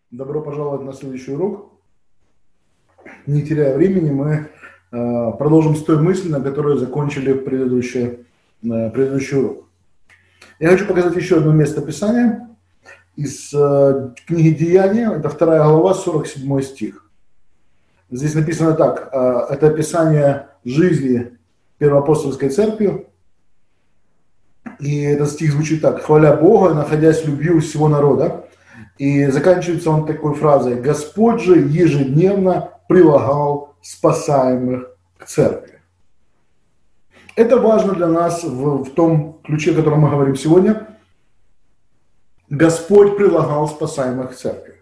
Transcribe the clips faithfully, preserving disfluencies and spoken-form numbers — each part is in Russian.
Добро пожаловать на следующий урок. Не теряя времени, мы э, продолжим с той мысли, на которой закончили предыдущий, э, предыдущий урок. Я хочу показать еще одно место Писания из э, книги Деяния. Это вторая глава, сорок седьмой стих. Здесь написано так. Э, это описание жизни Первоапостольской церкви. И этот стих звучит так. «Хваля Бога, находясь в любви у всего народа». И заканчивается он такой фразой: «Господь же ежедневно прилагал спасаемых к церкви». Это важно для нас в, в том ключе, о котором мы говорим сегодня. Господь прилагал спасаемых к церкви.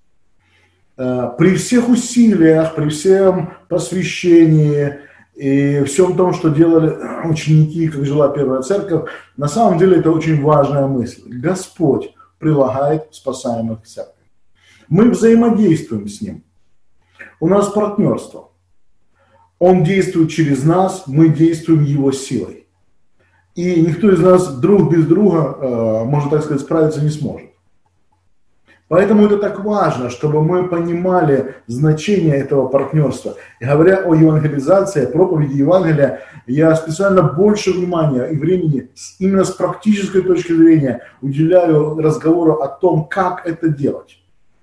При всех усилиях, при всем посвящении и всем том, что делали ученики, как жила первая церковь, на самом деле это очень важная мысль. Господь прилагает спасаемых к церкви. Мы взаимодействуем с Ним. У нас партнерство. Он действует через нас, мы действуем Его силой. И никто из нас друг без друга, можно так сказать, справиться не сможет. Поэтому это так важно, чтобы мы понимали значение этого партнерства. И говоря о евангелизации, о проповеди Евангелия, я специально больше внимания и времени именно с практической точки зрения уделяю разговору о том, как это делать.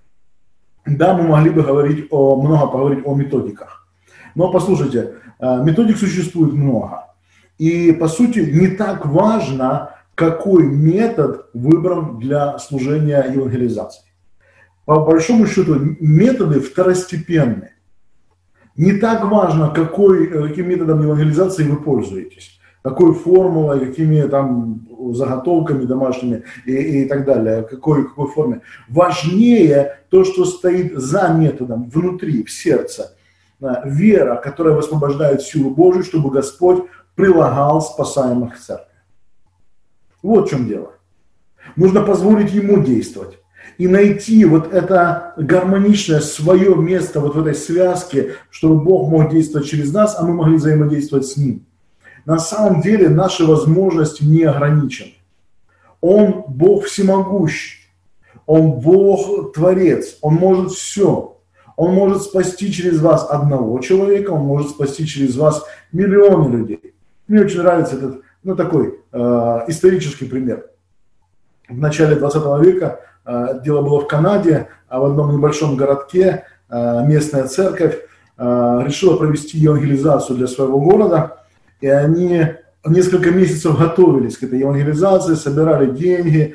Да, мы могли бы говорить о, много поговорить о методиках. Но послушайте, методик существует много. И по сути не так важно, какой метод выбран для служения евангелизации. По большому счету, методы второстепенные. Не так важно, какой, каким методом евангелизации вы пользуетесь, какой формулой, какими там заготовками домашними и, и так далее, какой, какой форме. Важнее то, что стоит за методом, внутри, в сердце. Вера, которая высвобождает силу Божию, чтобы Господь прилагал спасаемых к церкви. Вот в чем дело. Нужно позволить Ему действовать. И найти вот это гармоничное свое место вот в этой связке, чтобы Бог мог действовать через нас, а мы могли взаимодействовать с Ним. На самом деле наши возможности не ограничены. Он Бог всемогущий, Он Бог Творец, Он может все. Он может спасти через вас одного человека, Он может спасти через вас миллионы людей. Мне очень нравится этот, ну, такой э, исторический пример. В начале двадцатого века дело было в Канаде, а в одном небольшом городке местная церковь решила провести евангелизацию для своего города, и они несколько месяцев готовились к этой евангелизации, собирали деньги,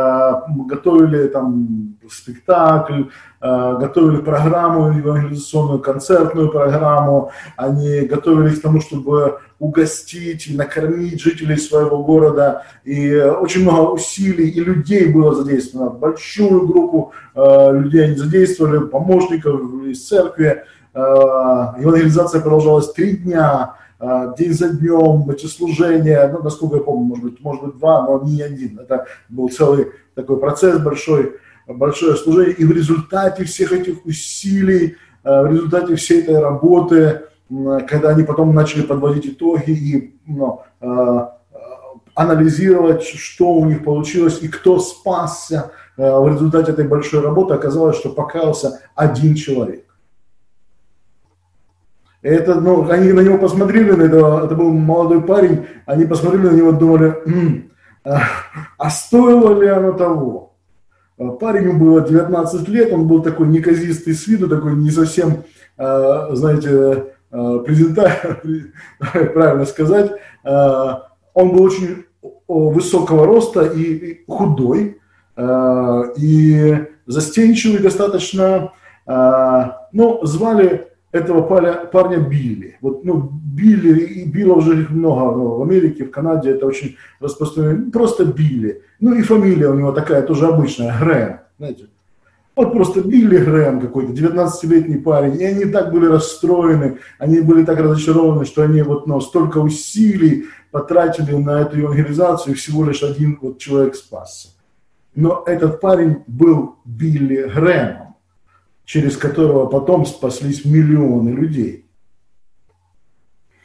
готовили там спектакль, готовили программу евангелизационную, концертную программу, они готовились к тому, чтобы угостить и накормить жителей своего города, и очень много усилий и людей было задействовано, большую группу людей они задействовали, помощников из церкви. Евангелизация продолжалась три дня, день за днем, эти служения, ну, насколько я помню, может быть, может быть два, но не один. Это был целый такой процесс, большой, большое служение. И в результате всех этих усилий, в результате всей этой работы, когда они потом начали подводить итоги и, ну, анализировать, что у них получилось и кто спасся в результате этой большой работы, оказалось, что покаялся один человек. Это, ну, они на него посмотрели, на этого, это был молодой парень, они посмотрели на него и думали, М, а, а стоило ли оно того? Парню было девятнадцать лет, он был такой неказистый с виду, такой не совсем, знаете, презентабельный, правильно сказать. Он был очень высокого роста и худой, и застенчивый достаточно, но звали этого парня, парня Билли. Вот, ну, Билли, и Билла уже их много, ну, в Америке, в Канаде это очень распространено. Просто Билли. Ну и фамилия у него такая тоже обычная, Грэм. Знаете. Вот просто Билли Грэм какой-то, девятнадцатилетний парень. И они так были расстроены, они были так разочарованы, что они вот, ну, столько усилий потратили на эту евангелизацию, и всего лишь один вот человек спасся. Но этот парень был Билли Грэмом, через которого потом спаслись миллионы людей.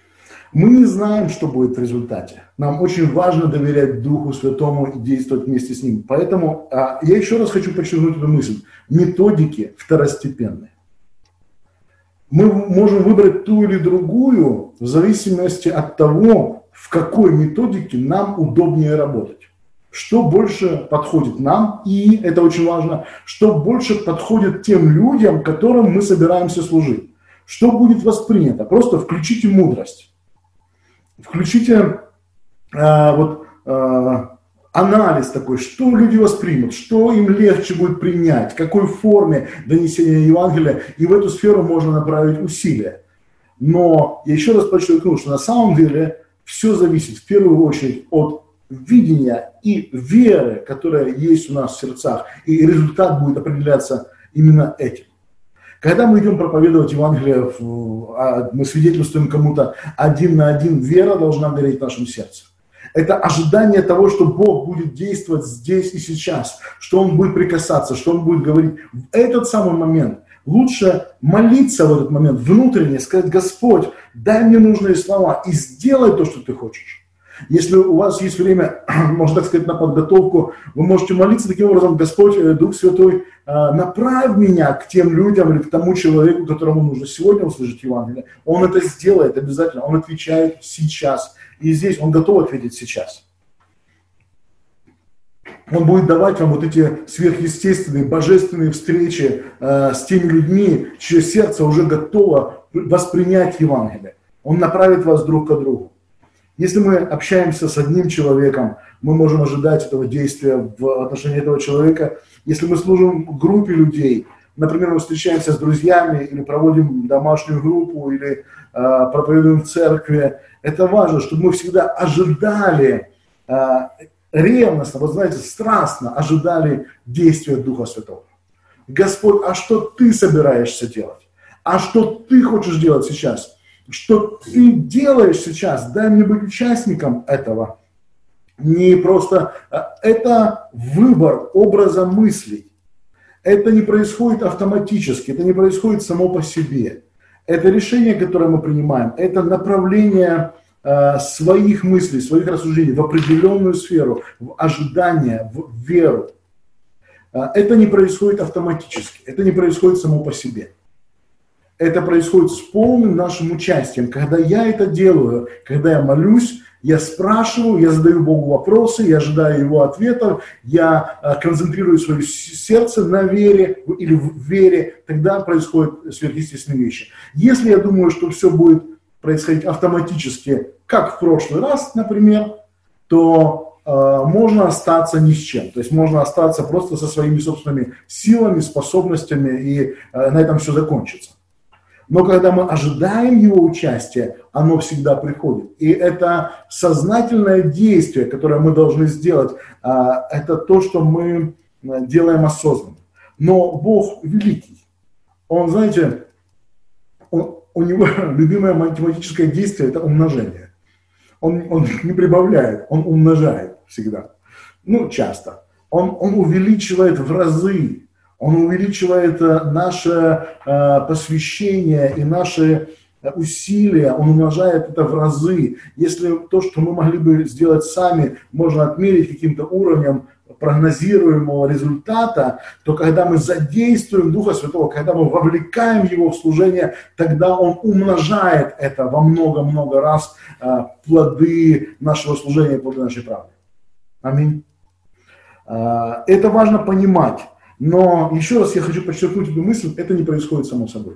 Мы не знаем, что будет в результате. Нам очень важно доверять Духу Святому и действовать вместе с Ним. Поэтому а, я еще раз хочу подчеркнуть эту мысль. Методики второстепенные. Мы можем выбрать ту или другую в зависимости от того, в какой методике нам удобнее работать. Что больше подходит нам, и это очень важно, что больше подходит тем людям, которым мы собираемся служить. Что будет воспринято? Просто включите мудрость. Включите э, вот, э, анализ такой, что люди воспримут, что им легче будет принять, в какой форме донесения Евангелия, и в эту сферу можно направить усилия. Но я еще раз подчеркну, что на самом деле все зависит в первую очередь от видения и веры, которая есть у нас в сердцах, и результат будет определяться именно этим. Когда мы идем проповедовать Евангелие, мы свидетельствуем кому-то один на один, вера должна гореть в нашем сердце. Это ожидание того, что Бог будет действовать здесь и сейчас, что Он будет прикасаться, что Он будет говорить. В этот самый момент лучше молиться в этот момент внутренне, сказать: Господь, дай мне нужные слова и сделай то, что Ты хочешь. Если у вас есть время, можно так сказать, на подготовку, вы можете молиться таким образом: Господь, Дух Святой, направь меня к тем людям или к тому человеку, которому нужно сегодня услышать Евангелие. Он это сделает обязательно, Он отвечает сейчас. И здесь Он готов ответить сейчас. Он будет давать вам вот эти сверхъестественные, божественные встречи э, с теми людьми, чье сердце уже готово воспринять Евангелие. Он направит вас друг к другу. Если мы общаемся с одним человеком, мы можем ожидать этого действия в отношении этого человека. Если мы служим в группе людей, например, мы встречаемся с друзьями или проводим домашнюю группу, или э, проповедуем в церкви, это важно, чтобы мы всегда ожидали, э, ревностно, вот знаете, страстно ожидали действия Духа Святого. Господь, а что Ты собираешься делать? А что Ты хочешь делать сейчас? Что Ты делаешь сейчас? Дай мне быть участником этого. Не просто... Это выбор образа мыслей. Это не происходит автоматически, это не происходит само по себе. Это решение, которое мы принимаем, это направление э, своих мыслей, своих рассуждений в определенную сферу, в ожидание, в веру. Э, это не происходит автоматически, это не происходит само по себе. Это происходит с полным нашим участием. Когда я это делаю, когда я молюсь, я спрашиваю, я задаю Богу вопросы, я ожидаю Его ответов, я концентрирую свое сердце на вере или в вере, тогда происходят сверхъестественные вещи. Если я думаю, что все будет происходить автоматически, как в прошлый раз, например, то э, можно остаться ни с чем. То есть можно остаться просто со своими собственными силами, способностями, и э, на этом все закончится. Но когда мы ожидаем Его участия, оно всегда приходит. И это сознательное действие, которое мы должны сделать, это то, что мы делаем осознанно. Но Бог великий. Он, знаете, он, у Него любимое математическое действие – это умножение. Он, он не прибавляет, Он умножает всегда. Ну, часто. Он, он увеличивает в разы. Он увеличивает наше посвящение и наши усилия, он умножает это в разы. Если то, что мы могли бы сделать сами, можно отмерить каким-то уровнем прогнозируемого результата, то когда мы задействуем Духа Святого, когда мы вовлекаем Его в служение, тогда Он умножает это во много-много раз, плоды нашего служения, плоды нашей правды. Аминь. Это важно понимать. Но еще раз я хочу подчеркнуть эту мысль, это не происходит само собой.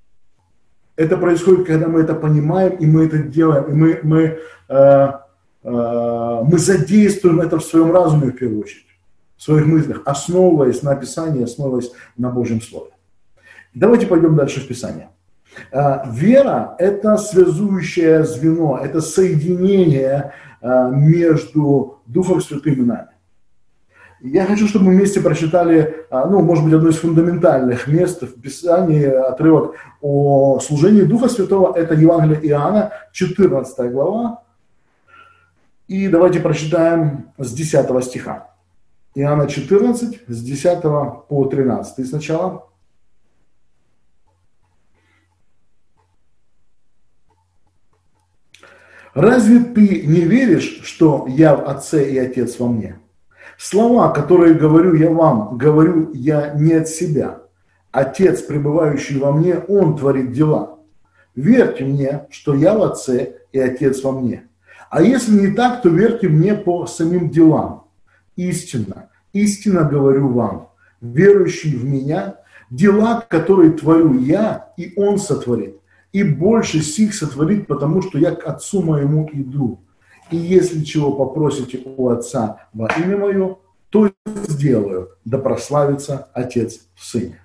Это происходит, когда мы это понимаем, и мы это делаем, и мы, мы, э, э, мы задействуем это в своем разуме, в первую очередь, в своих мыслях, основываясь на Писании, основываясь на Божьем Слове. Давайте пойдем дальше в Писание. Э, вера – это связующее звено, это соединение э, между Духом Святым и нами. Я хочу, чтобы мы вместе прочитали, ну, может быть, одно из фундаментальных мест в Писании, отрывок о служении Духа Святого. Это Евангелие Иоанна, четырнадцатая глава. И давайте прочитаем с десятого стиха. Иоанна четырнадцать, с десятого по тринадцатый сначала. Разве ты не веришь, что я в Отце и Отец во мне? Слова, которые говорю я вам, говорю я не от себя. Отец, пребывающий во мне, Он творит дела. Верьте мне, что я в Отце и Отец во мне. А если не так, то верьте мне по самим делам. Истинно, истинно говорю вам, верующий в меня, дела, которые творю я, и Он сотворит. И больше сих сотворит, потому что я к Отцу моему иду. И если чего попросите у Отца во имя Мое, то сделаю, да прославится Отец в Сыне.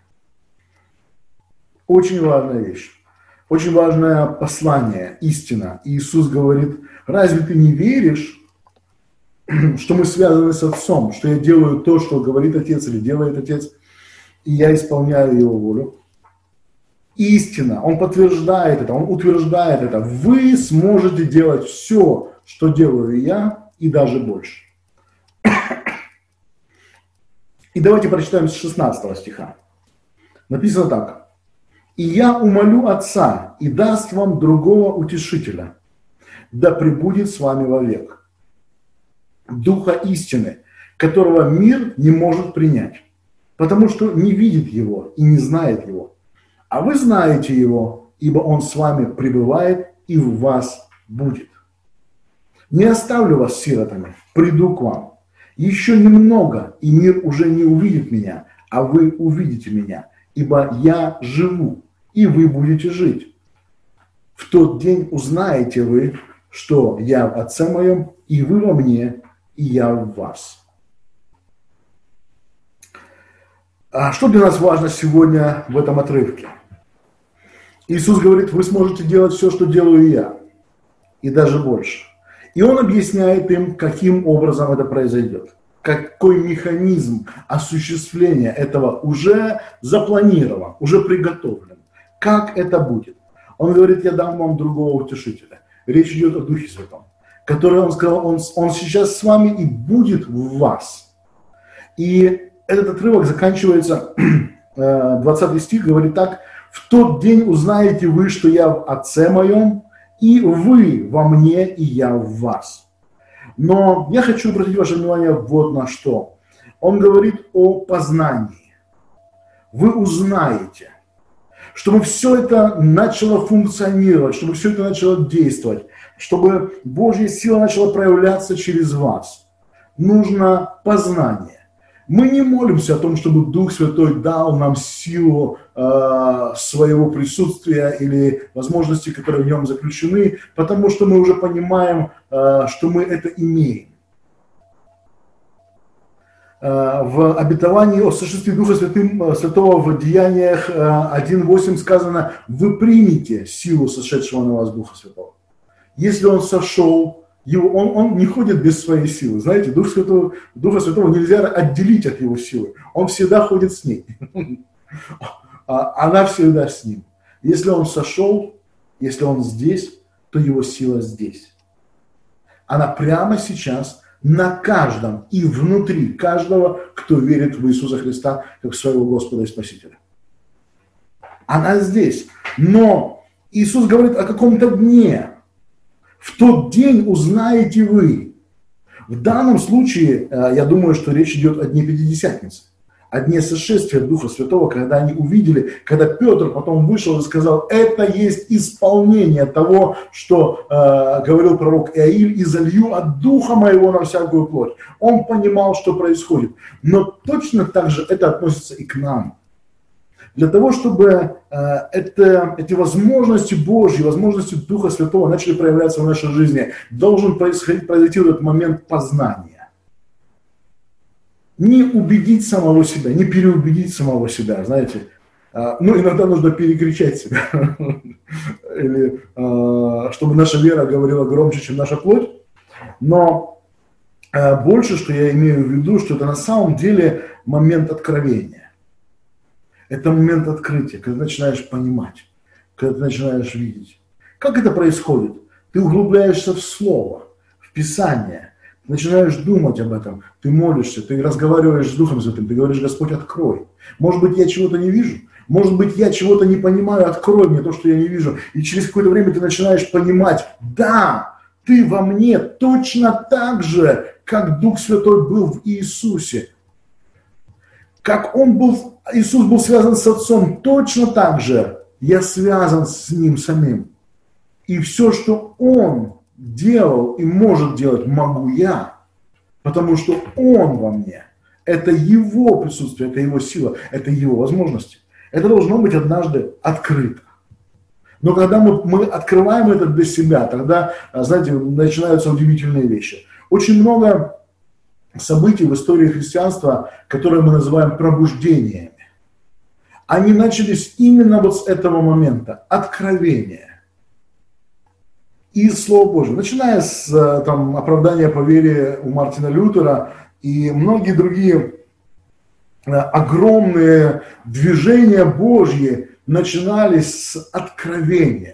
Очень важная вещь, очень важное послание, истина. Иисус говорит: разве ты не веришь, что мы связаны с Отцом, что я делаю то, что говорит Отец или делает Отец, и я исполняю Его волю? Истина, Он подтверждает это, Он утверждает это. Вы сможете делать все, что делаю я, и даже больше. И давайте прочитаем с шестнадцатого стиха. Написано так. «И я умолю Отца, и даст вам другого утешителя, да пребудет с вами вовек, Духа истины, которого мир не может принять, потому что не видит Его и не знает Его. А вы знаете Его, ибо Он с вами пребывает и в вас будет. Не оставлю вас сиротами, приду к вам. Еще немного, и мир уже не увидит меня, а вы увидите меня, ибо я живу, и вы будете жить. В тот день узнаете вы, что я в Отце моем, и вы во мне, и я в вас». А что для нас важно сегодня в этом отрывке? Иисус говорит: вы сможете делать все, что делаю я, и даже больше. И Он объясняет им, каким образом это произойдет. Какой механизм осуществления этого уже запланирован, уже приготовлен. Как это будет? Он говорит: я дам вам другого утешителя. Речь идет о Духе Святом, который, Он сказал, он, он сейчас с вами и будет в вас. И этот отрывок заканчивается, двадцатый стих говорит так: в тот день узнаете вы, что я в Отце моем, и вы во мне, и я в вас. Но я хочу обратить ваше внимание вот на что. Он говорит о познании. Вы узнаете, чтобы все это начало функционировать, чтобы все это начало действовать, чтобы Божья сила начала проявляться через вас. Нужно познание. Мы не молимся о том, чтобы Дух Святой дал нам силу э, своего присутствия или возможности, которые в нем заключены, потому что мы уже понимаем, э, что мы это имеем. Э, в обетовании о сошествии Духа Святым, Святого в Деяниях э, один восемь сказано: «Вы примете силу сошедшего на вас Духа Святого». Если Он сошел, Его, он, он не ходит без своей силы. Знаете, Дух Святого, Духа Святого нельзя отделить от Его силы. Он всегда ходит с ней. Она всегда с Ним. Если Он сошел, если Он здесь, то Его сила здесь. Она прямо сейчас на каждом и внутри каждого, кто верит в Иисуса Христа как своего Господа и Спасителя. Она здесь. Но Иисус говорит о каком-то дне. В тот день узнаете вы. В данном случае, я думаю, что речь идет о дне Пятидесятницы, о дне сошествия Духа Святого, когда они увидели, когда Петр потом вышел и сказал: это есть исполнение того, что э, говорил пророк Иоиль: «И залью от Духа моего на всякую плоть». Он понимал, что происходит. Но точно так же это относится и к нам. Для того, чтобы э, это, эти возможности Божьи, возможности Духа Святого начали проявляться в нашей жизни, должен происходить, произойти этот момент познания. Не убедить самого себя, не переубедить самого себя, знаете. Э, ну, иногда нужно перекричать себя, или э, чтобы наша вера говорила громче, чем наша плоть. Но э, больше, что я имею в виду, что это на самом деле момент откровения. Это момент открытия, когда ты начинаешь понимать, когда ты начинаешь видеть. Как это происходит? Ты углубляешься в Слово, в Писание, ты начинаешь думать об этом, ты молишься, ты разговариваешь с Духом Святым, ты говоришь: Господь, открой. Может быть, я чего-то не вижу, может быть, я чего-то не понимаю, открой мне то, что я не вижу. И через какое-то время ты начинаешь понимать: да, ты во мне точно так же, как Дух Святой был в Иисусе. Как он был, Иисус был связан с Отцом, точно так же я связан с Ним самим. И все, что Он делал и может делать, могу я, потому что Он во мне. Это Его присутствие, это Его сила, это Его возможности. Это должно быть однажды открыто. Но когда мы, мы открываем это для себя, тогда, знаете, начинаются удивительные вещи. Очень много событий в истории христианства, которые мы называем пробуждениями, они начались именно вот с этого момента, откровения из Слова Божьего. Начиная с там, оправдания по вере у Мартина Лютера и многие другие огромные движения Божьи начинались с откровения.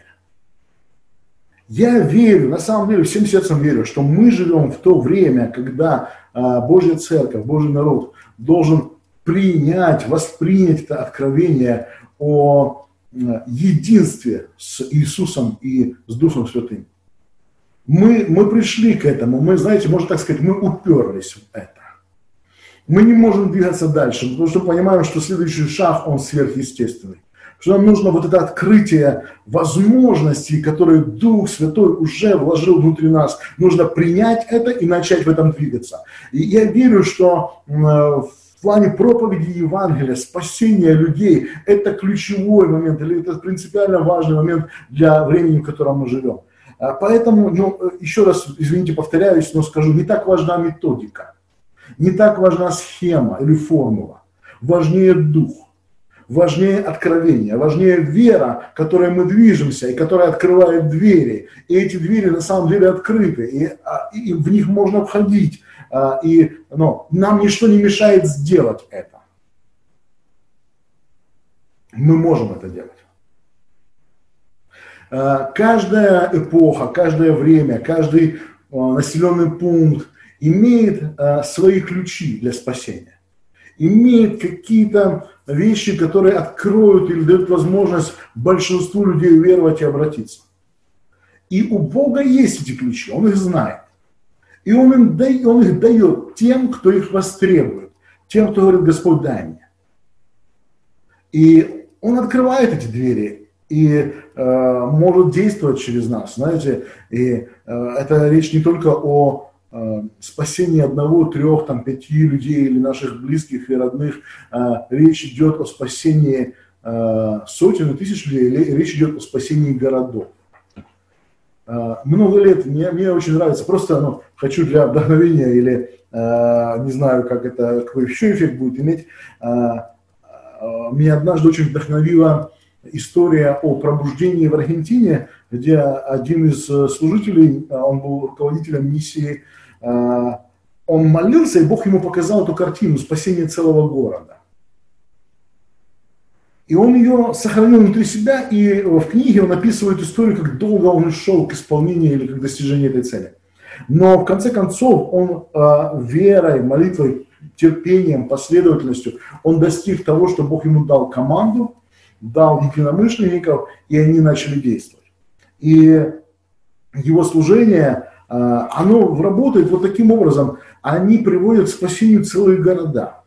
Я верю, на самом деле, всем сердцем верю, что мы живем в то время, когда Божья церковь, Божий народ должен принять, воспринять это откровение о единстве с Иисусом и с Духом Святым. Мы, мы пришли к этому, мы, знаете, можно так сказать, мы уперлись в это. Мы не можем двигаться дальше, потому что понимаем, что следующий шаг, он сверхъестественный. Что нам нужно вот это открытие возможностей, которые Дух Святой уже вложил внутри нас. Нужно принять это и начать в этом двигаться. И я верю, что в плане проповеди Евангелия, спасения людей, это ключевой момент, или это принципиально важный момент для времени, в котором мы живем. Поэтому, ну, еще раз, извините, повторяюсь, но скажу, не так важна методика, не так важна схема или формула. Важнее дух. Важнее откровение, важнее вера, которой мы движемся и которая открывает двери. И эти двери на самом деле открыты, и, и в них можно входить. И ну, нам ничто не мешает сделать это. Мы можем это делать. Каждая эпоха, каждое время, каждый населенный пункт имеет свои ключи для спасения. Имеет какие-то вещи, которые откроют или дают возможность большинству людей уверовать и обратиться. И у Бога есть эти ключи, Он их знает. И Он, им дает, он их дает тем, кто их востребует, тем, кто говорит: Господь, дай мне. И Он открывает эти двери и э, может действовать через нас. Знаете, и э, это речь не только о спасение одного, трех, там, пяти людей или наших близких и родных. Речь идет о спасении сотен и тысяч людей, или речь идет о спасении городов. Много лет, мне, мне очень нравится, просто ну, хочу для вдохновения или не знаю, как это, какой еще эффект будет иметь. Меня однажды очень вдохновила история о пробуждении в Аргентине, где один из служителей, он был руководителем миссии, он молился, и Бог ему показал эту картину спасения целого города. И он ее сохранил внутри себя, и в книге он описывает историю, как долго он шел к исполнению или к достижению этой цели. Но в конце концов он верой, молитвой, терпением, последовательностью, он достиг того, что Бог ему дал команду, дал единомышленников, и они начали действовать. И его служение, оно работает вот таким образом. Они приводят к спасению целые города.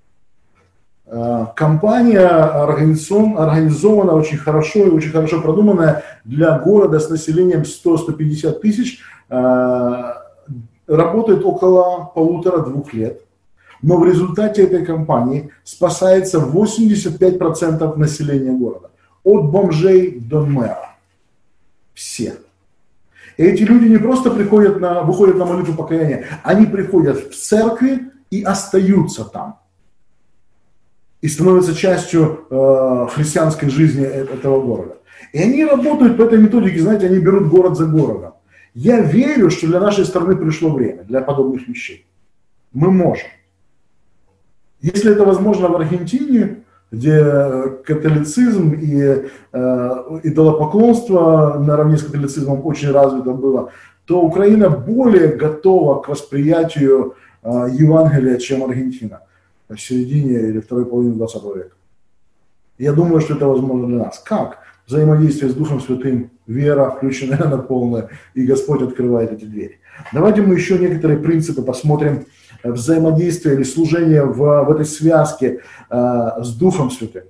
Компания организована очень хорошо и очень хорошо продуманная для города с населением сто - сто пятьдесят тысяч. Работает около полутора-двух лет. Но в результате этой кампании спасается восемьдесят пять процентов населения города. От бомжей до мэра. Все. И эти люди не просто приходят на, выходят на молитву покаяния, они приходят в церкви и остаются там. И становятся частью э, христианской жизни этого города. И они работают по этой методике, знаете, они берут город за городом. Я верю, что для нашей страны пришло время для подобных вещей. Мы можем. Если это возможно в Аргентине, где католицизм и э, идолопоклонство наравне с католицизмом очень развито было, то Украина более готова к восприятию э, Евангелия, чем Аргентина в середине или второй половине двадцатого века. Я думаю, что это возможно для нас. Как? Взаимодействие с Духом Святым, вера включенная на полное, и Господь открывает эти двери. Давайте мы еще некоторые принципы посмотрим взаимодействия или служения в, в этой связке э, с Духом Святым.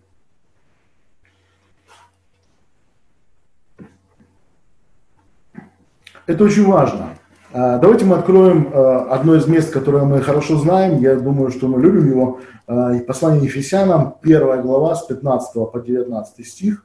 Это очень важно. Давайте мы откроем одно из мест, которое мы хорошо знаем. Я думаю, что мы любим его. Послание Ефесянам, первая глава, с пятнадцатого по девятнадцатый стих.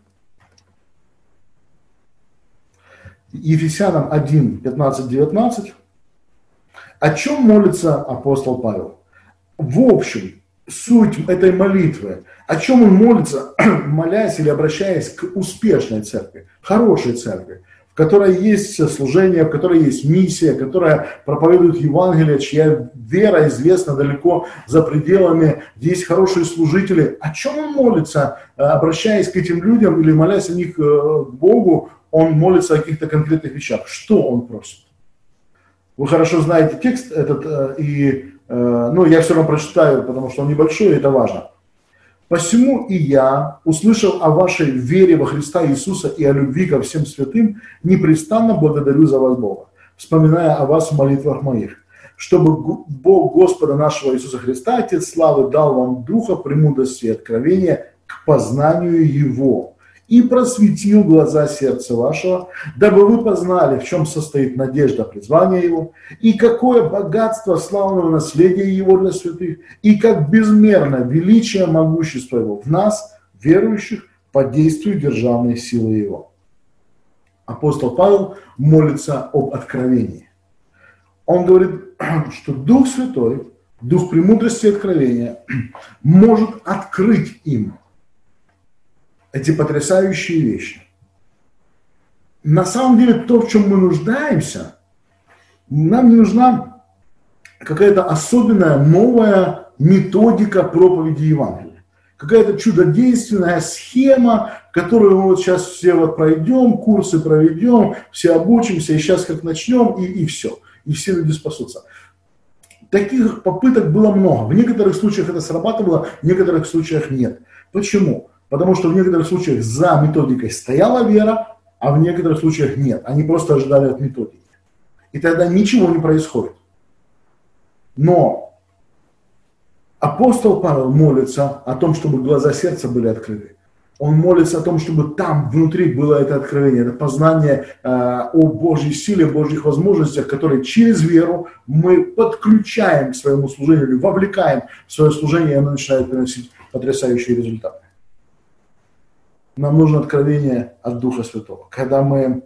Ефесянам один, пятнадцать, девятнадцать. О чем молится апостол Павел? В общем, суть этой молитвы, о чем он молится, молясь или обращаясь к успешной церкви, хорошей церкви, в которой есть служение, в которой есть миссия, которая проповедует Евангелие, чья вера известна далеко за пределами, где есть хорошие служители. О чем он молится, обращаясь к этим людям или молясь о них к Богу, он молится о каких-то конкретных вещах. Что он просит? Вы хорошо знаете текст этот, и ну, я все равно прочитаю, потому что он небольшой, и это важно. «Посему и я, услышав о вашей вере во Христа Иисуса и о любви ко всем святым, непрестанно благодарю за вас Бога, вспоминая о вас в молитвах моих, чтобы Бог Господа нашего Иисуса Христа, Отец славы, дал вам духа премудрости и откровения к познанию Его, и просветил глаза сердца вашего, дабы вы познали, в чем состоит надежда призвания Его, и какое богатство славного наследия Его для святых, и как безмерно величие могущества Его в нас, верующих, по действию державной силы Его». Апостол Павел молится об откровении. Он говорит, что Дух Святой, Дух премудрости и откровения может открыть им эти потрясающие вещи. На самом деле, то, в чем мы нуждаемся, нам не нужна какая-то особенная новая методика проповеди Евангелия. Какая-то чудодейственная схема, которую мы вот сейчас все вот пройдем, курсы проведем, все обучимся, и сейчас как начнем, и, и все. И все люди спасутся. Таких попыток было много. В некоторых случаях это срабатывало, в некоторых случаях нет. Почему? Потому что в некоторых случаях за методикой стояла вера, а в некоторых случаях нет. Они просто ожидали от методики. И тогда ничего не происходит. Но апостол Павел молится о том, чтобы глаза сердца были открыты. Он молится о том, чтобы там внутри было это откровение, это познание э, о Божьей силе, Божьих возможностях, которые через веру мы подключаем к своему служению, или вовлекаем в свое служение, и оно начинает приносить потрясающие результаты. Нам нужно откровение от Духа Святого. Когда мы...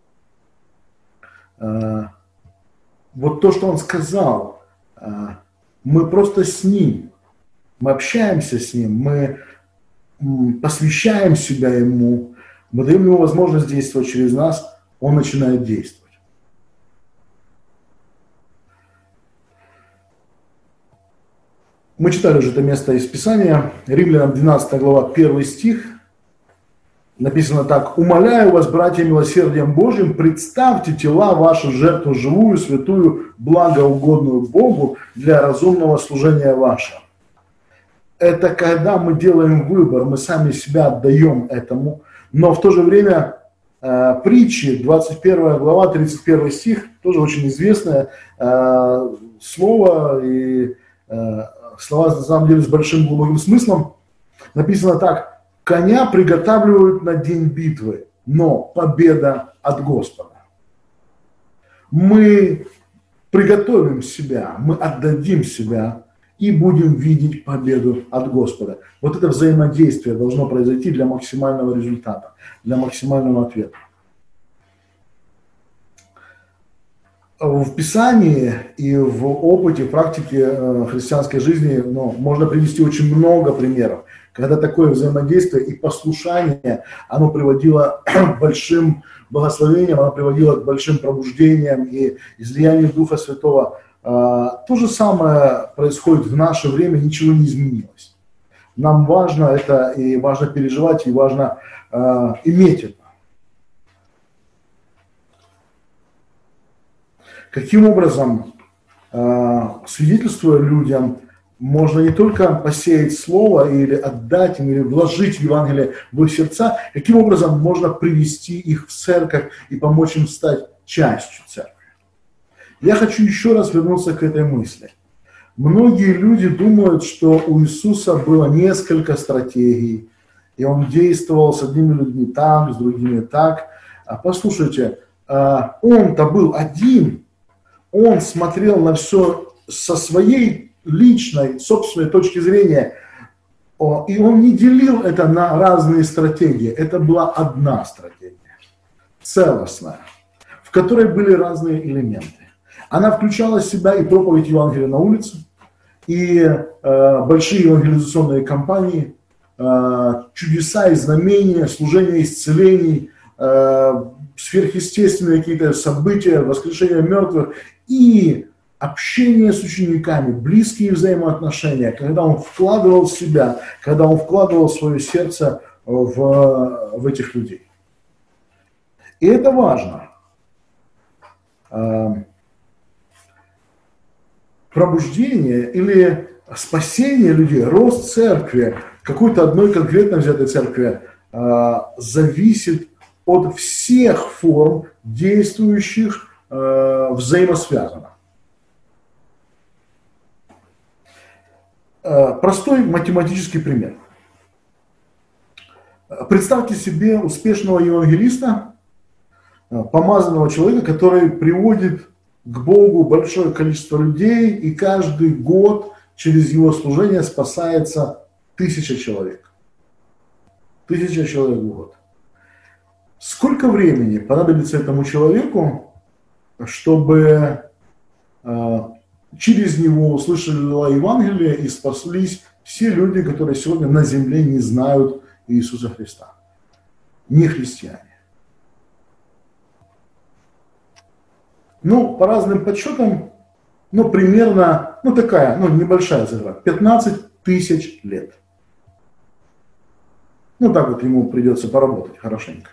Э, вот то, что Он сказал, э, мы просто с Ним, мы общаемся с Ним, мы м, посвящаем себя Ему, мы даем Ему возможность действовать через нас, Он начинает действовать. Мы читали уже это место из Писания, Римлянам двенадцатая глава, первый стих. Написано так: «Умоляю вас, братья, милосердием Божьим, представьте тела ваши в жертву живую, святую, благоугодную Богу для разумного служения вашего». Это когда мы делаем выбор, мы сами себя отдаем этому, но в то же время э, притчи, двадцать первая глава, тридцать первый стих, тоже очень известное э, слово, и э, слова на самом деле с большим глубоким смыслом. Написано так: «Коня приготавливают на день битвы, но победа от Господа». Мы приготовим себя, мы отдадим себя и будем видеть победу от Господа. Вот это взаимодействие должно произойти для максимального результата, для максимального ответа. В Писании и в опыте, в практике христианской жизни ну, можно привести очень много примеров, когда такое взаимодействие и послушание, оно приводило к большим благословениям, оно приводило к большим пробуждениям и излиянию Духа Святого. То же самое происходит в наше время, ничего не изменилось. Нам важно это, и важно переживать, и важно иметь это. Каким образом, свидетельствуя людям можно не только посеять слово или отдать им, или вложить Евангелие в их сердца, каким образом можно привести их в церковь и помочь им стать частью церкви. Я хочу еще раз вернуться к этой мысли. Многие люди думают, что у Иисуса было несколько стратегий, и Он действовал с одними людьми так, с другими так. А послушайте, Он-то был один, Он смотрел на все со своей личной, собственной точки зрения, и Он не делил это на разные стратегии. Это была одна стратегия, целостная, в которой были разные элементы. Она включала в себя и проповедь Евангелия на улице, и э, большие евангелизационные кампании, э, чудеса и знамения, служение исцелений, э, сверхъестественные какие-то события, воскрешение мертвых и общение с учениками, близкие взаимоотношения, когда он вкладывал в себя, когда он вкладывал свое сердце в, в этих людей. И это важно. Пробуждение или спасение людей, рост церкви, какой-то одной конкретно взятой церкви, зависит от всех форм, действующих взаимосвязанно. Простой математический пример. Представьте себе успешного евангелиста, помазанного человека, который приводит к Богу большое количество людей, и каждый год через его служение спасается тысяча человек. Тысяча человек в год. Сколько времени понадобится этому человеку, чтобы э, через него услышали Евангелие и спаслись все люди, которые сегодня на земле не знают Иисуса Христа? Не христиане. Ну, по разным подсчетам, ну, примерно, ну, такая, ну, небольшая цифра, пятнадцать тысяч лет. Ну, так вот ему придется поработать хорошенько.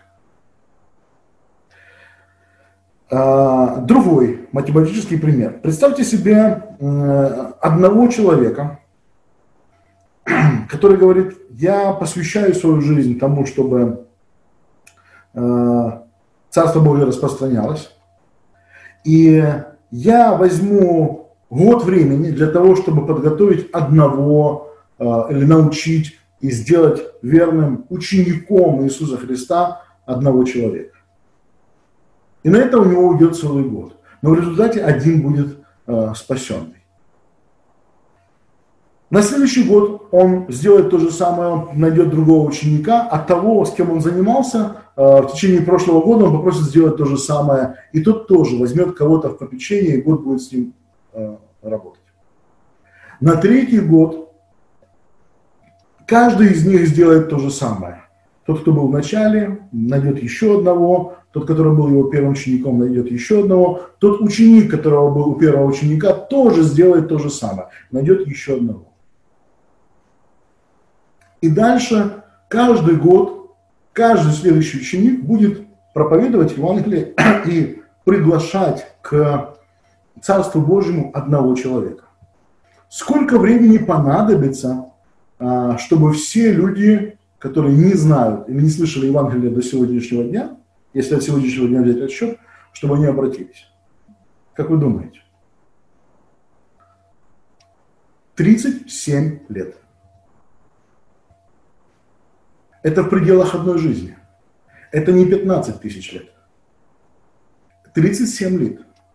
А, другой математический пример. Представьте себе э, одного человека, который говорит: я посвящаю свою жизнь тому, чтобы э, Царство Божие распространялось. И я возьму год времени для того, чтобы подготовить одного э, или научить и сделать верным учеником Иисуса Христа одного человека. И на это у него уйдет целый год. Но в результате один будет э, спасенный. На следующий год он сделает то же самое, найдет другого ученика, от того, с кем он занимался, в течение прошлого года он попросит сделать то же самое, и тот тоже возьмет кого-то в попечение, и год будет с ним э, работать. На третий год каждый из них сделает то же самое. Тот, кто был в начале, найдет еще одного, тот, который был его первым учеником, найдет еще одного, тот ученик, которого был у первого ученика, тоже сделает то же самое, найдет еще одного. И дальше каждый год каждый следующий ученик будет проповедовать Евангелие и приглашать к Царству Божьему одного человека. Сколько времени понадобится, чтобы все люди, которые не знают или не слышали Евангелие до сегодняшнего дня, если от сегодняшнего дня взять отсчет, чтобы они обратились? Как вы думаете? тридцать семь лет. Это в пределах одной жизни. Это не пятнадцать тысяч лет. тридцать семь лет.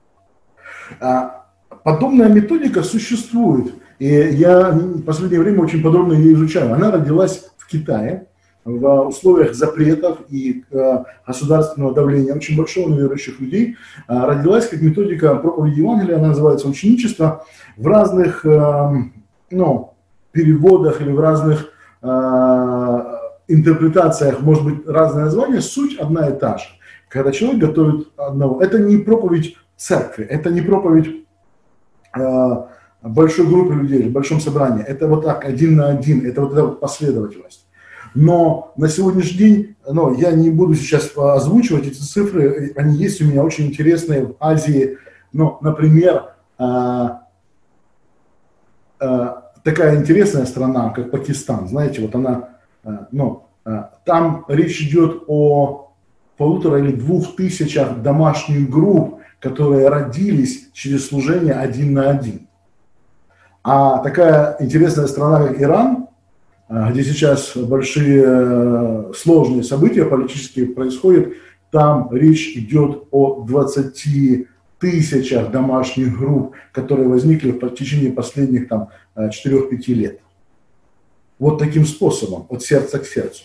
А подобная методика существует. И я в последнее время очень подробно ее изучаю. Она родилась в Китае в условиях запретов и государственного давления очень большого на верующих людей. Родилась как методика проповеди Евангелия. Она называется ученичество. В разных ну, переводах или в разных интерпретациях, может быть, разные названия, суть одна и та же. Когда человек готовит одного, это не проповедь церкви, это не проповедь э, большой группы людей, в большом собрании, это вот так, один на один, это вот эта вот последовательность. Но на сегодняшний день, ну, я не буду сейчас озвучивать эти цифры, они есть у меня очень интересные в Азии, ну, например, э, э, такая интересная страна, как Пакистан, знаете, вот она, ну, там речь идет о полутора или двух тысячах домашних групп, которые родились через служение один на один. А такая интересная страна, как Иран, где сейчас большие сложные события политические происходят, там речь идет о двадцати тысячах домашних групп, которые возникли в течение последних там четырёх-пяти лет. Вот таким способом, от сердца к сердцу.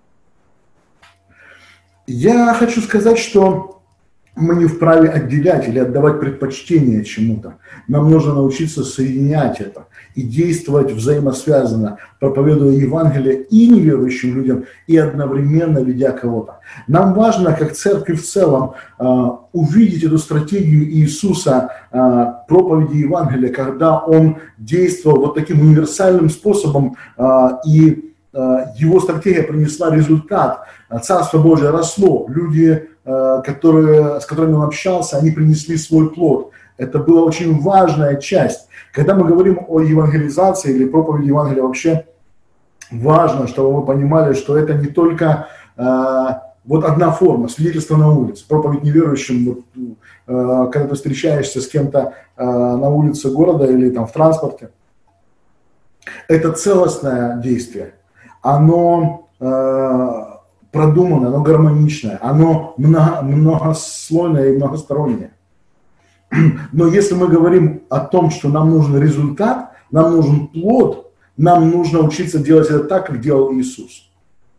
Я хочу сказать, что мы не вправе отделять или отдавать предпочтение чему-то. Нам нужно научиться соединять это и действовать взаимосвязанно, проповедуя Евангелие и неверующим людям, и одновременно ведя кого-то. Нам важно, как церкви в целом, увидеть эту стратегию Иисуса проповеди Евангелия, когда Он действовал вот таким универсальным способом, и Его стратегия принесла результат. Царство Божие росло, люди, которые, с которыми Он общался, они принесли свой плод. Это была очень важная часть. Когда мы говорим о евангелизации или проповеди Евангелия, вообще важно, чтобы вы понимали, что это не только э, вот одна форма, свидетельство на улице, проповедь неверующим, вот, э, когда ты встречаешься с кем-то э, на улице города или там в транспорте. Это целостное действие. Оно э, продуманное, оно гармоничное, оно много, многослойное и многостороннее. Но если мы говорим о том, что нам нужен результат, нам нужен плод, нам нужно учиться делать это так, как делал Иисус,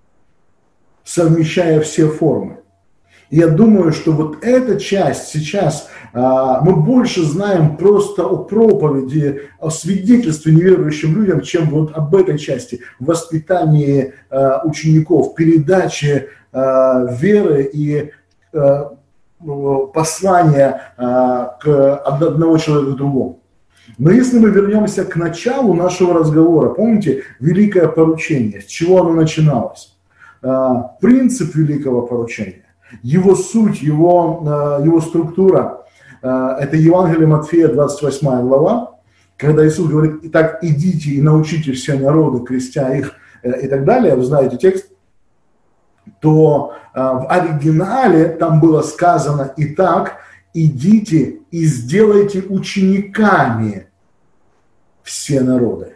совмещая все формы. И я думаю, что вот эта часть сейчас, а, мы больше знаем просто о проповеди, о свидетельстве неверующим людям, чем вот об этой части, воспитании а, учеников, передаче а, веры и а, послания а, к одного человека к другому. Но если мы вернемся к началу нашего разговора, помните, великое поручение, с чего оно начиналось? А, принцип великого поручения. Его суть, его, его структура, это Евангелие Матфея, двадцать восьмая глава, когда Иисус говорит: «Итак, идите и научите все народы, крестя их», и так далее, вы знаете текст, то в оригинале там было сказано: «Итак, идите и сделайте учениками все народы».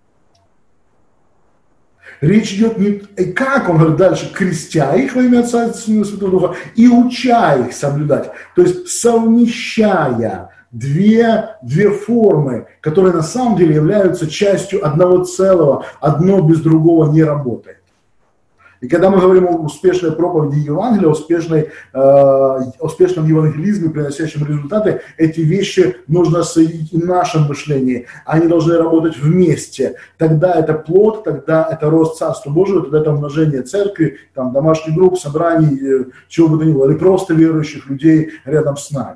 Речь идет не как, он говорит дальше, крестя их во имя Отца и Сына и Святого Духа и уча их соблюдать. То есть совмещая две, две формы, которые на самом деле являются частью одного целого, одно без другого не работает. И когда мы говорим о успешной проповеди Евангелия, успешной, э, успешном евангелизме, приносящем результаты, эти вещи нужно соединить в нашем мышлении. Они должны работать вместе. Тогда это плод, тогда это рост Царства Божьего, тогда это умножение церкви, там, домашних групп, собраний, э, чего бы то ни было, или просто верующих людей рядом с нами.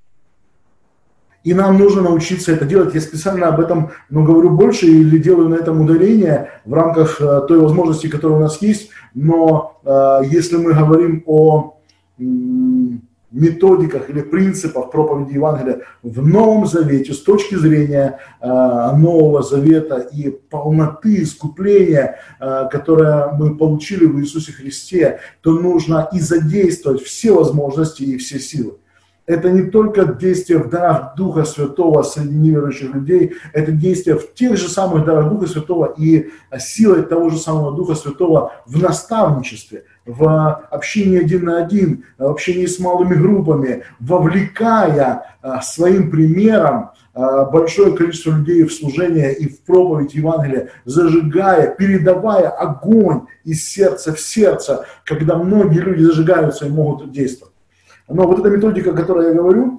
И нам нужно научиться это делать. Я специально об этом, ну, говорю больше или делаю на этом ударение в рамках э, той возможности, которая у нас есть. Но э, если мы говорим о э, методиках или принципах проповеди Евангелия в Новом Завете с точки зрения э, Нового Завета и полноты искупления, э, которое мы получили в Иисусе Христе, то нужно и задействовать все возможности и все силы. Это не только действие в дарах Духа Святого среди неверующих людей, это действие в тех же самых дарах Духа Святого и силой того же самого Духа Святого в наставничестве, в общении один на один, в общении с малыми группами, вовлекая своим примером большое количество людей в служение и в проповедь Евангелия, зажигая, передавая огонь из сердца в сердце, когда многие люди зажигаются и могут действовать. Но вот эта методика, о которой я говорю,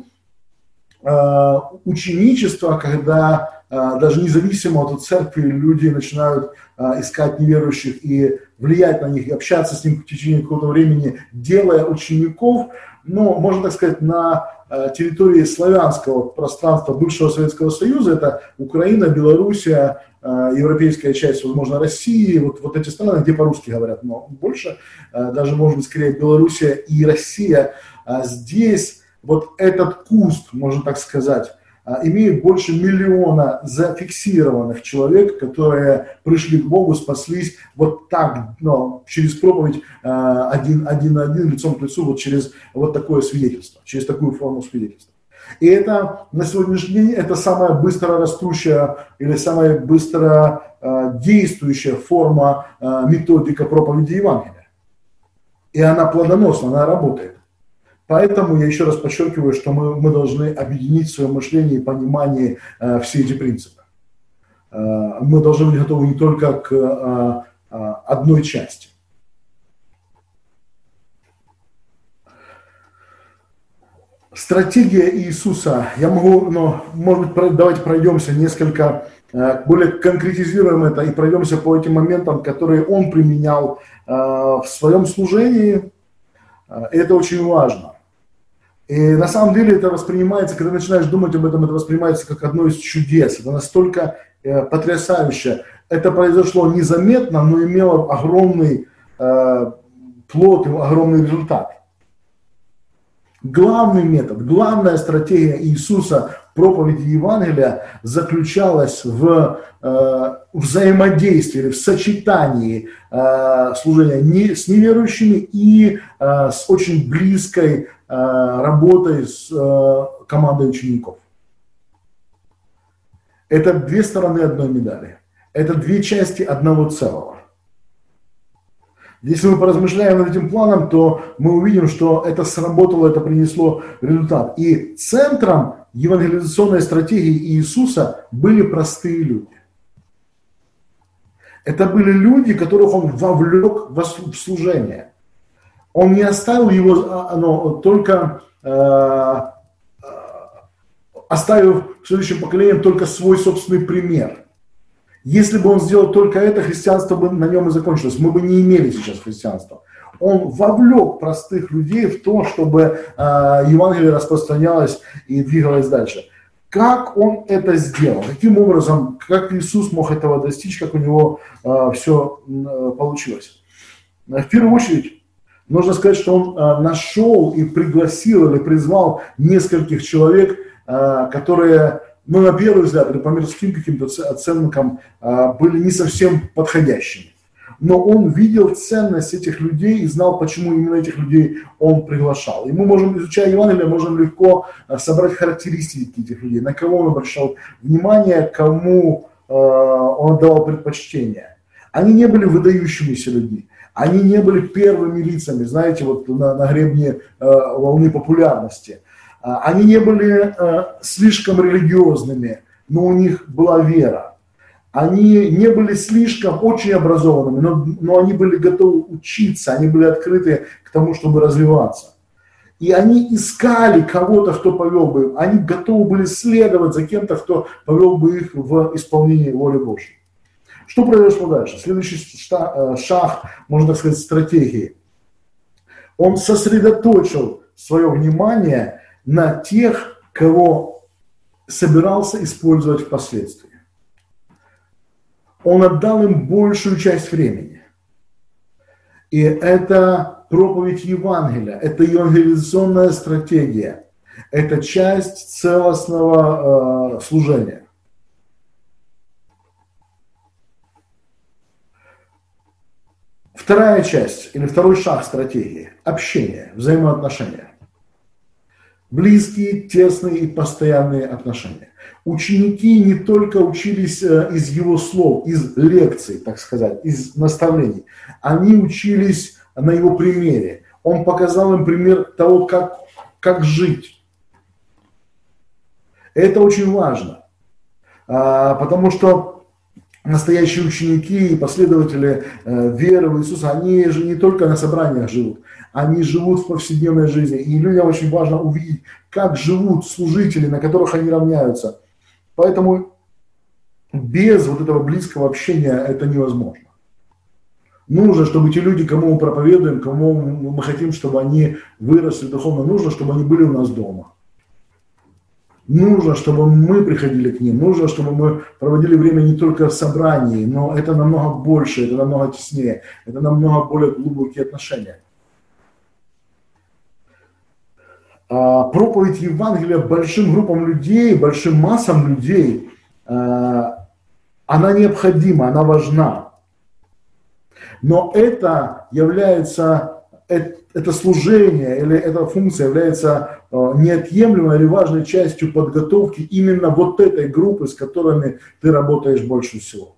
ученичество, когда даже независимо от церкви люди начинают искать неверующих и влиять на них, и общаться с ним в течение какого-то времени, делая учеников, ну, можно так сказать, на территории славянского пространства бывшего Советского Союза, это Украина, Белоруссия, европейская часть, возможно, России, вот, вот эти страны, где по-русски говорят, но больше, даже, может быть, скорее Белоруссия и Россия. Здесь вот этот куст, можно так сказать, имеет больше миллиона зафиксированных человек, которые пришли к Богу, спаслись вот так, ну, через проповедь один, один на один, лицом к лицу, вот через вот такое свидетельство, через такую форму свидетельства. И это на сегодняшний день это самая быстро растущая или самая быстро действующая форма, методика проповеди Евангелия. И она плодоносна, она работает. Поэтому я еще раз подчеркиваю, что мы, мы должны объединить в своем мышлении и понимании э, все эти принципы. Э, мы должны быть готовы не только к э, э, одной части. Стратегия Иисуса. Я могу, ну, может быть, давайте пройдемся несколько, э, более конкретизируем это и пройдемся по этим моментам, которые Он применял э, в своем служении. Э, это очень важно. И на самом деле это воспринимается, когда начинаешь думать об этом, это воспринимается как одно из чудес. Это настолько э, потрясающе. Это произошло незаметно, но имело огромный э, плод, огромный результат. Главный метод, главная стратегия Иисуса в проповеди Евангелия заключалась в э, взаимодействии, в сочетании э, служения не, с неверующими и э, с очень близкой работой с э, командой учеников. Это две стороны одной медали. Это две части одного целого. Если мы поразмышляем над этим планом, то мы увидим, что это сработало, это принесло результат. И центром евангелизационной стратегии Иисуса были простые люди. Это были люди, которых Он вовлек в служение. Он не оставил его, оно, только э, оставив следующим поколениям только свой собственный пример. Если бы он сделал только это, христианство бы на нем и закончилось. Мы бы не имели сейчас христианства. Он вовлек простых людей в то, чтобы э, Евангелие распространялось и двигалось дальше. Как он это сделал? Каким образом, как Иисус мог этого достичь, как у него э, все э, получилось? В первую очередь, нужно сказать, что он э, нашел и пригласил или призвал нескольких человек, э, которые, ну, на первый взгляд, или по мирским каким-то оценкам, э, были не совсем подходящими. Но он видел ценность этих людей и знал, почему именно этих людей он приглашал. И мы можем, изучая Евангелие, можем легко э, собрать характеристики этих людей, на кого он обращал внимание, кому э, он отдавал предпочтение. Они не были выдающимися людьми. Они не были первыми лицами, знаете, вот на, на гребне э, волны популярности. А, они не были э, слишком религиозными, но у них была вера. Они не были слишком очень образованными, но, но они были готовы учиться, они были открыты к тому, чтобы развиваться. И они искали кого-то, кто повел бы их. Они готовы были следовать за кем-то, кто повел бы их в исполнение воли Божьей. Что произошло дальше? Следующий шаг, можно так сказать, стратегии. Он сосредоточил свое внимание на тех, кого собирался использовать впоследствии. Он отдал им большую часть времени. И это проповедь Евангелия, это евангелизационная стратегия, это часть целостного э, служения. Вторая часть, или второй шаг стратегии – общение, взаимоотношения. Близкие, тесные и постоянные отношения. Ученики не только учились из его слов, из лекций, так сказать, из наставлений. Они учились на его примере. Он показал им пример того, как, как жить. Это очень важно, потому что настоящие ученики и последователи э, веры в Иисуса, они же не только на собраниях живут, они живут в повседневной жизни. И людям очень важно увидеть, как живут служители, на которых они равняются. Поэтому без вот этого близкого общения это невозможно. Нужно, чтобы те люди, кому мы проповедуем, кому мы хотим, чтобы они выросли духовно, нужно, чтобы они были у нас дома. Нужно, чтобы мы приходили к ним, нужно, чтобы мы проводили время не только в собрании, но это намного больше, это намного теснее, это намного более глубокие отношения. а, проповедь Евангелия большим группам людей, большим массам людей, а, она необходима, она важна. Но это является, это служение или эта функция является неотъемлемой или важной частью подготовки именно вот этой группы, с которыми ты работаешь больше всего.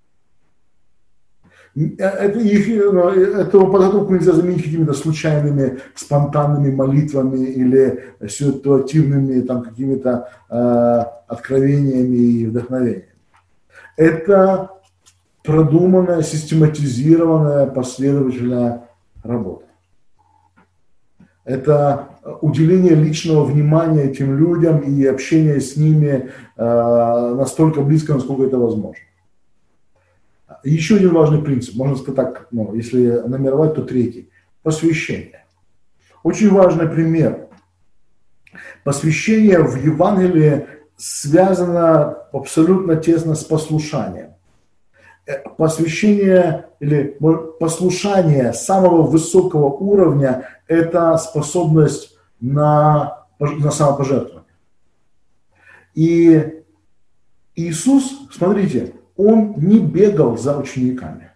Это, их, эту подготовку нельзя заменить какими-то случайными, спонтанными молитвами или ситуативными там, какими-то э, откровениями и вдохновениями. Это продуманная, систематизированная, последовательная работа. Это уделение личного внимания этим людям и общение с ними э, настолько близко, насколько это возможно. Еще один важный принцип, можно сказать так, ну, если нумеровать, то третий. Посвящение. Очень важный пример. Посвящение в Евангелии связано абсолютно тесно с послушанием. Посвящение или послушание самого высокого уровня – это способность на, на самопожертвование. И Иисус, смотрите, Он не бегал за учениками.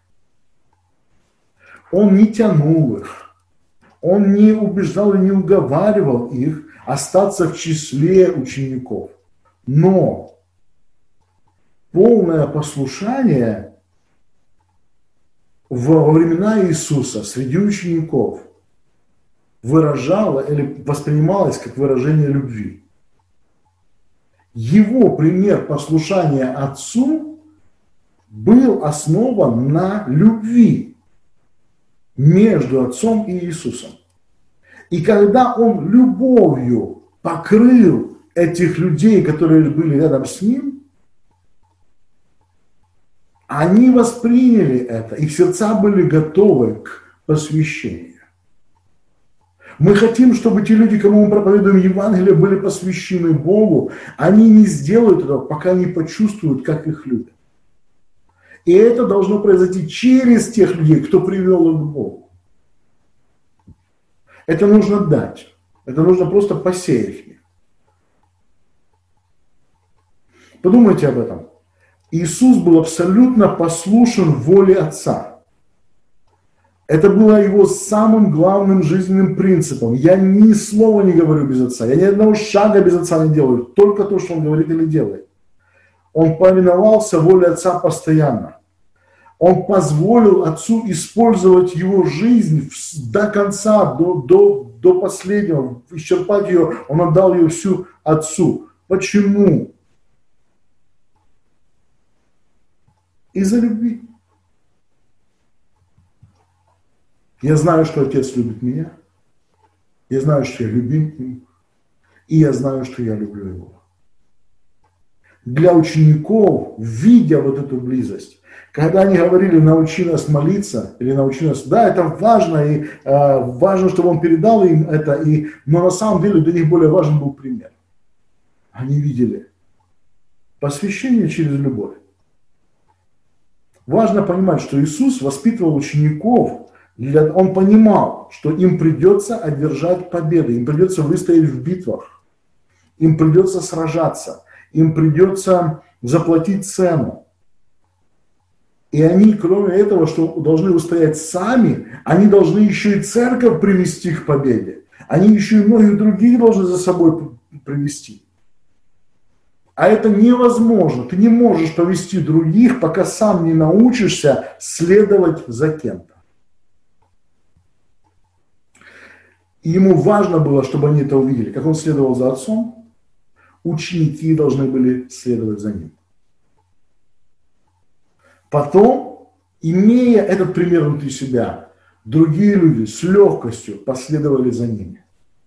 Он не тянул их. Он не убеждал и не уговаривал их остаться в числе учеников. Но полное послушание во времена Иисуса среди учеников выражало или воспринималось как выражение любви. Его пример послушания Отцу был основан на любви между Отцом и Иисусом. И когда Он любовью покрыл этих людей, которые были рядом с Ним, они восприняли это, их сердца были готовы к посвящению. Мы хотим, чтобы те люди, кому мы проповедуем Евангелие, были посвящены Богу. Они не сделают этого, пока не почувствуют, как их любят. И это должно произойти через тех людей, кто привел их к Богу. Это нужно дать. Это нужно просто посеять их. Подумайте об этом. Иисус был абсолютно послушен воле Отца. Это было его самым главным жизненным принципом. Я ни слова не говорю без Отца. Я ни одного шага без Отца не делаю. Только то, что Он говорит или делает. Он повиновался воле Отца постоянно. Он позволил Отцу использовать его жизнь до конца, до, до, до последнего, исчерпать ее. Он отдал ее всю Отцу. Почему? Из-за любви. Я знаю, что Отец любит меня. Я знаю, что я любим им. И я знаю, что я люблю его. Для учеников, видя вот эту близость, когда они говорили «научи нас молиться» или «научи нас», да, это важно, и э, важно, чтобы он передал им это, и, но на самом деле для них более важен был пример. Они видели посвящение через любовь. Важно понимать, что Иисус воспитывал учеников, для, он понимал, что им придется одержать победы, им придется выстоять в битвах, им придется сражаться, им придется заплатить цену. И они, кроме этого, что должны устоять сами, они должны еще и церковь привести к победе. Они еще и многих других должны за собой привести. А это невозможно. Ты не можешь повести других, пока сам не научишься следовать за кем-то. И ему важно было, чтобы они это увидели. Как он следовал за Отцом, ученики должны были следовать за ним. Потом, имея этот пример внутри себя, другие люди с легкостью последовали за ними.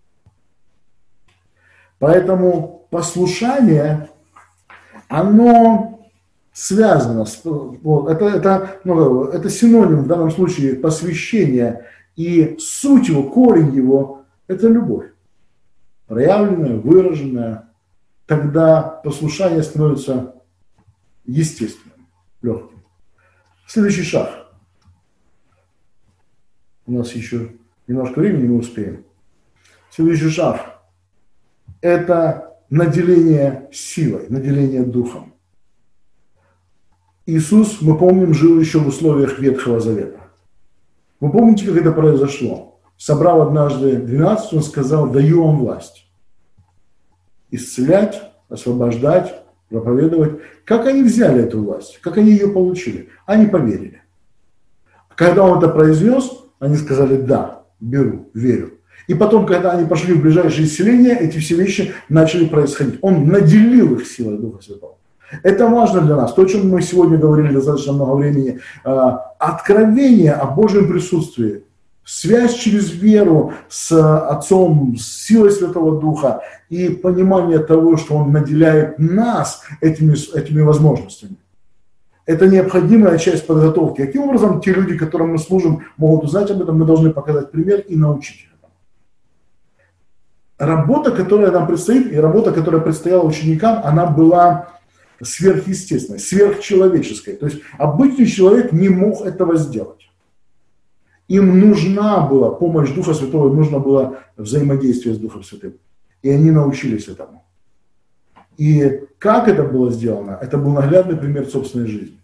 Поэтому послушание, оно связано, с, вот, это, это, ну, это синоним в данном случае посвящения, и суть его, корень его – это любовь, проявленная, выраженная. Тогда послушание становится естественным, легким. Следующий шаг. У нас еще немножко времени, мы успеем. Следующий шаг. это наделение силой, наделение духом. Иисус, мы помним, жил еще в условиях Ветхого Завета. Вы помните, как это произошло? Собрав однажды двенадцать, он сказал: даю вам власть исцелять, освобождать, проповедовать. Как они взяли эту власть? Как они ее получили? Они поверили. Когда он это произнес, они сказали: да, беру, верю. И потом, когда они пошли в ближайшие селения, эти все вещи начали происходить. Он наделил их силой Духа Святого. Это важно для нас. То, о чем мы сегодня говорили достаточно много времени. Откровение о Божьем присутствии, связь через веру с Отцом, с силой Святого Духа и понимание того, что Он наделяет нас этими, этими возможностями. Это необходимая часть подготовки. Каким образом те люди, которым мы служим, могут узнать об этом, мы должны показать пример и научить их. Работа, которая нам предстоит, и работа, которая предстояла ученикам, она была сверхъестественной, сверхчеловеческой. То есть обычный человек не мог этого сделать. Им нужна была помощь Духа Святого, им нужно было взаимодействие с Духом Святым. И они научились этому. И как это было сделано, это был наглядный пример собственной жизни.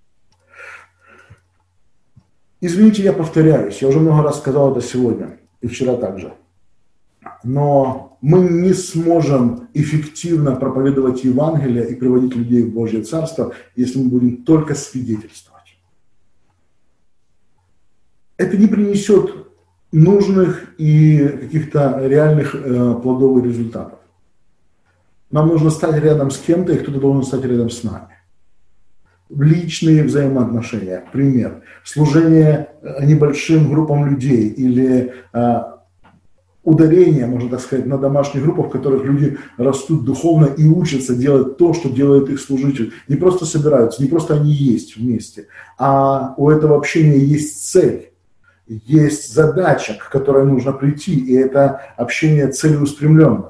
Извините, я повторяюсь, я уже много раз сказал это сегодня, и вчера также. Но мы не сможем эффективно проповедовать Евангелие и приводить людей в Божье Царство, если мы будем только свидетельствовать. Это не принесет нужных и каких-то реальных э, плодовых результатов. Нам нужно стать рядом с кем-то, и кто-то должен стать рядом с нами. Личные взаимоотношения, пример. Служение небольшим группам людей или э, ударение, можно так сказать, на домашних группах, в которых люди растут духовно и учатся делать то, что делает их служитель. Не просто собираются, не просто они есть вместе, а у этого общения есть цель, есть задача, к которой нужно прийти, и это общение целеустремленное.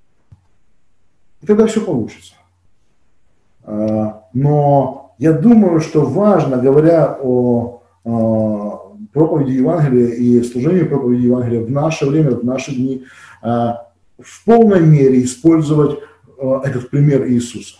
И тогда все получится. Но я думаю, что важно, говоря о проповеди Евангелия и служению проповеди Евангелия в наше время, в наши дни, в полной мере использовать этот пример Иисуса.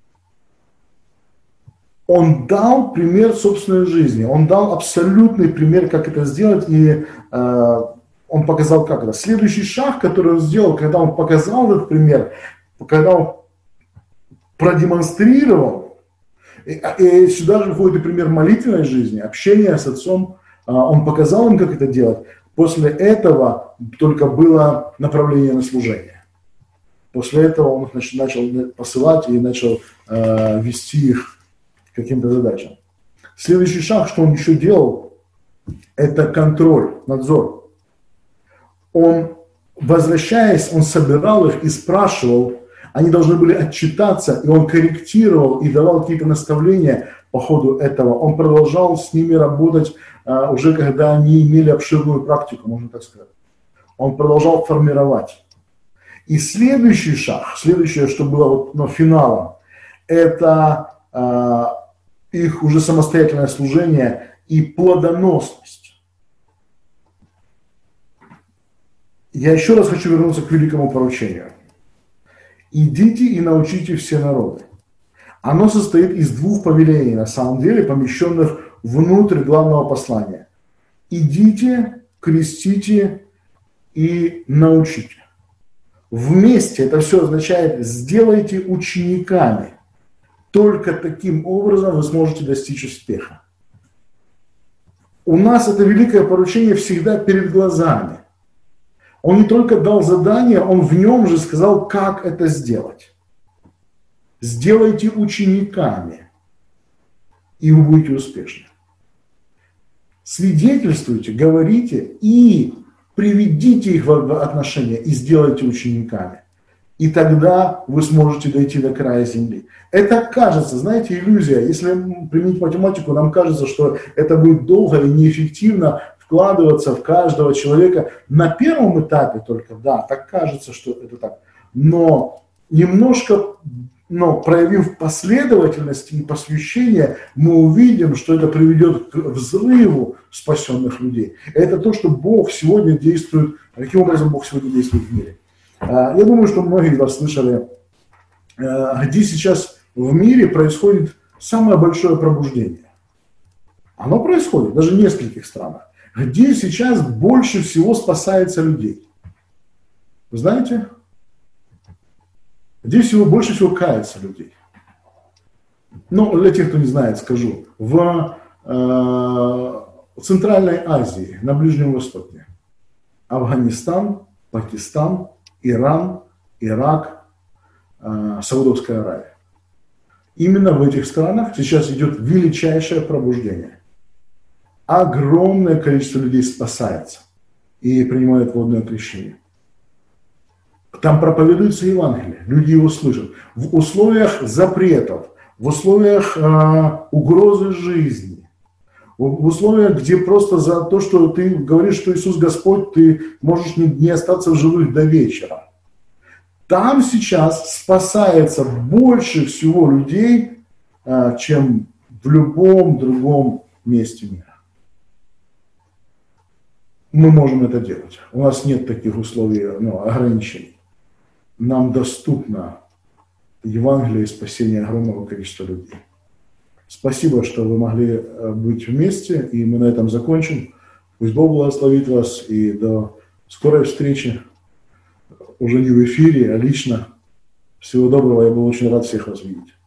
Он дал пример собственной жизни, он дал абсолютный пример, как это сделать, и он показал, как это. Следующий шаг, который он сделал, когда он показал этот пример, когда он продемонстрировал, и, и сюда же входит и пример молитвенной жизни, общения с Отцом, он показал им, как это делать. После этого только было направление на служение. После этого он их начал посылать и начал э, вести их к каким-то задачам. Следующий шаг, что он еще делал, это контроль, надзор. Он, возвращаясь, он собирал их и спрашивал, они должны были отчитаться, и он корректировал и давал какие-то наставления по ходу этого. Он продолжал с ними работать а, уже когда они имели обширную практику, можно так сказать. Он продолжал формировать. И следующий шаг, следующее, что было вот, ну, финалом, это а, их уже самостоятельное служение и плодоносность. Я еще раз хочу вернуться к великому поручению. Идите и научите все народы. Оно состоит из двух повелений, на самом деле, помещенных внутрь главного послания. Идите, крестите и научите. Вместе это все означает: сделайте учениками. Только таким образом вы сможете достичь успеха. У нас это великое поручение всегда перед глазами. Он не только дал задание, он в нем же сказал, как это сделать. Сделайте учениками, и вы будете успешны. Свидетельствуйте, говорите и приведите их в отношения и сделайте учениками. И тогда вы сможете дойти до края земли. Это кажется, знаете, иллюзия. Если применить математику, нам кажется, что это будет долго и неэффективно вкладываться в каждого человека. На первом этапе только, да, так кажется, что это так. Но немножко, но проявив последовательность и посвящение, мы увидим, что это приведет к взрыву спасенных людей. Это то, что Бог сегодня действует, каким образом Бог сегодня действует в мире. Я думаю, что многие из вас слышали, где сейчас в мире происходит самое большое пробуждение. Оно происходит даже в нескольких странах. Где сейчас больше всего спасается людей? Вы знаете? Где всего, больше всего кается людей? Ну, для тех, кто не знает, скажу. В э, Центральной Азии, на Ближнем Востоке. Афганистан, Пакистан, Иран, Ирак, э, Саудовская Аравия. Именно в этих странах сейчас идет величайшее пробуждение. Огромное количество людей спасается и принимают водное крещение. Там проповедуется Евангелие, люди его слышат. В условиях запретов, в условиях э, угрозы жизни, в, в условиях, где просто за то, что ты говоришь, что Иисус Господь, ты можешь не, не остаться в живых до вечера. Там сейчас спасается больше всего людей, э, чем в любом другом месте мира. Мы можем это делать. У нас нет таких условий, ну, ограничений. Нам доступно Евангелие и спасение огромного количества людей. Спасибо, что вы могли быть вместе, и мы на этом закончим. Пусть Бог благословит вас, и до скорой встречи, уже не в эфире, а лично. Всего доброго, я был очень рад всех вас видеть.